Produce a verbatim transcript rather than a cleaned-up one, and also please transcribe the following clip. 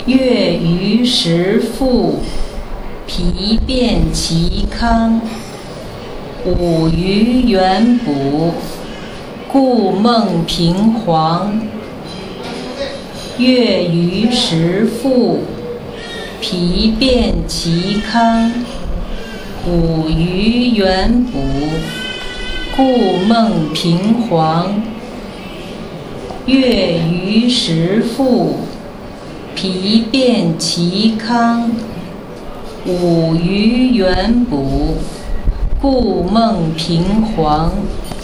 月余时复，疲变其康。五余元补，故梦平黄。月余时复，疲变其康。五余元补，故梦平黄。月余时复，疲变其康。五余元补，故梦平黄。